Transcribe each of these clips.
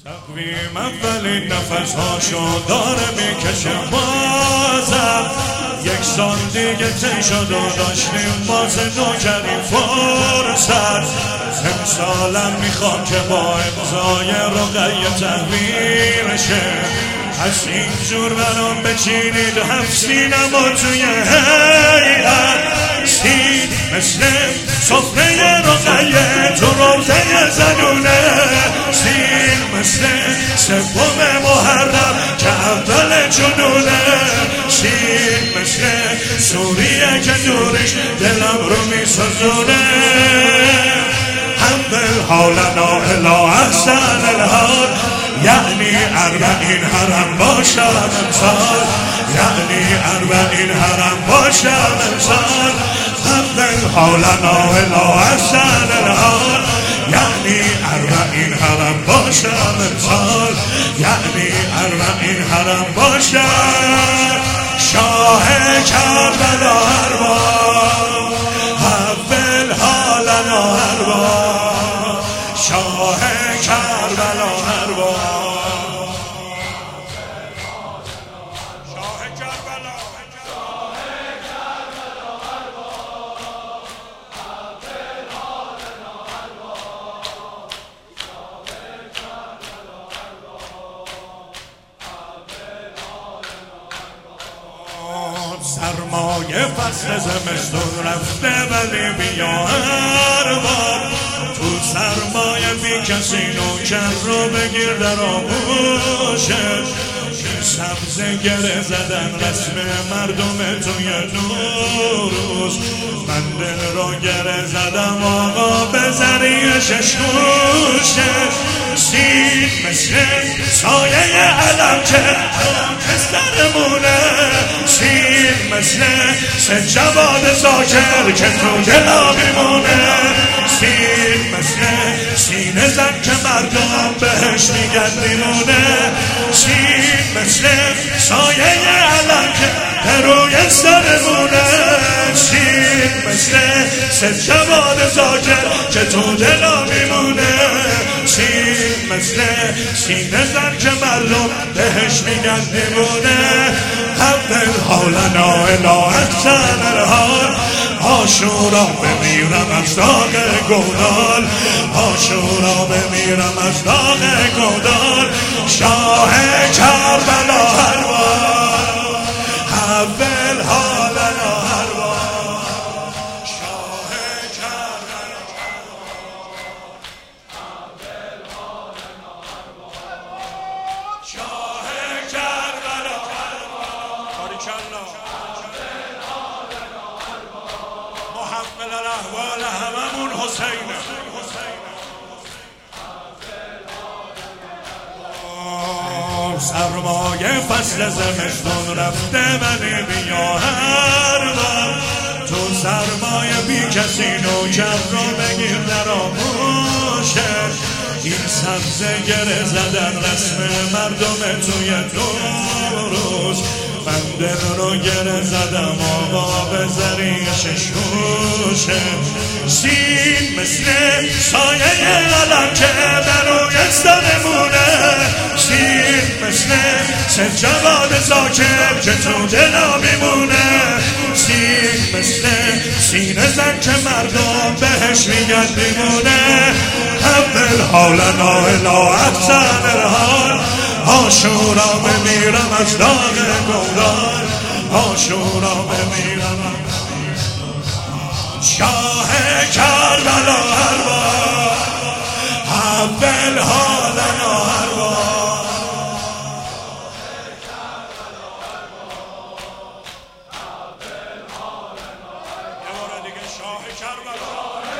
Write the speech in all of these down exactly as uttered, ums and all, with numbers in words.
تقویم اولین نفس هاشو داره میکشه بازم یک سال دیگه تی شد و داشتیم باز نوکریم فرصت امسالم میخوام که با امضای رقیه تحویل شه از اینجور برام بچینید هفت سینما توی هیئت سین مثل صفره رقیه تو روضه زنونه سین مثل سوم محرم که اول جنونه سین مثل سوریه که دورش دلم رو میسازونه اول حالنا الا احسن الحال یعنی اربعین حرم باشم امسال یعنی اربعین حرم باشم امسال اول حالنا الا احسن الحال یعنی اربعین حرم باشم امسال یعنی اربعین حرم باشم شاه کربلا ارباب اول حالنا ارباب شاه کربلا ارباب سرمایه فصل زمستون رفته ولی بیا ارباب تو سرمایه بی کسی نوکر رو بگیر در آغوشت سبزه گره زدن رسم مردم توی نوروز من دل رو گره زدم آقا به ذریع ششگوشت سین مثل سایه علم که علم کسترمونه سین مثل سجواد زاکر که تو دلا میمونه سین مثل سینه زن که مردم بهش میگن میمونه سین مثل سایه علم که روی سرمونه سین مثل سجواد زاکر که تو دلا میمونه سین مثل سینه زن که مردم بهش میگن میمونه اول حالنا الا احسن الحال عاشورا بمیرم از داغ گودال عاشورا بمیرم از داغ گودال شاه کربلا ارباب اول حالنا ارباب شاه کربلا اول حالنا ارباب شاه کربلا باریکالله محمل الاحوال هممون حسینه سرمایه فصل زمستون رفته ولی بیا ارباب تو سرمایه بی کسی نوکر رو بگیر در آغوشت این سبزه گره زدن رسم مردم توی نوروز من دل رو گره زدم آقا به ذریع ششگوشه سین مثل سایه علم که بر روی سرمونه سین مثل سجواد زاکر که تو دلا میمونه سین مثل سینه زن که مردم بهش میگن میمونه اول حالنا الا احسن الحال عاشورا بمیرم از داغ گودال عاشورا بمیرم شاه کربلا ارباب اول حالنا ارباب یه بار دیگه شاه کربلا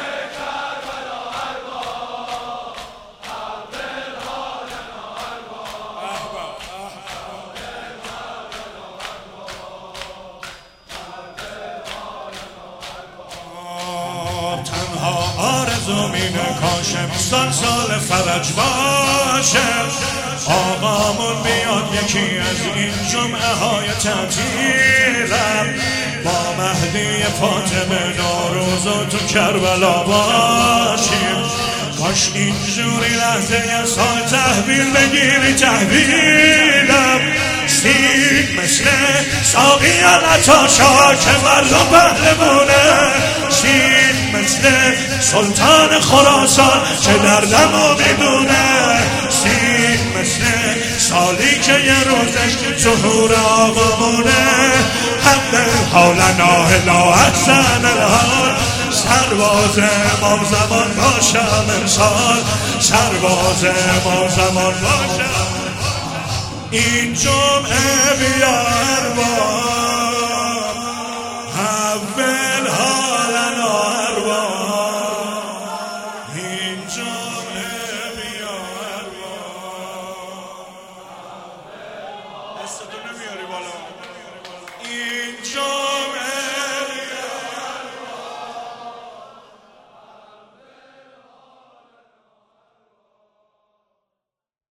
آرزو مینه کاشم سال سال فرج باشه آقامون بیاد یکی از این جمعه های تعطیلم با مهدی فاطمه نوروز و تو کربلا باشیم کاش اینجوری لحظه یه سال تحویل بگیری تحویلم سید مثل ساقی عطاشا که مردم پهلوونه سید مثل سلطان خراسان که دردمو میدونه سید مثل سالی که یه روزش ظهور آقامونه حق حالنا لا احسن الحال سرباز امام زمان باشم امسال سرباز امام زمان باشم این جمعه بیار بار اول حالنا ارباب این جمعه بیار بار دستتو نمیاری بالا این جمعه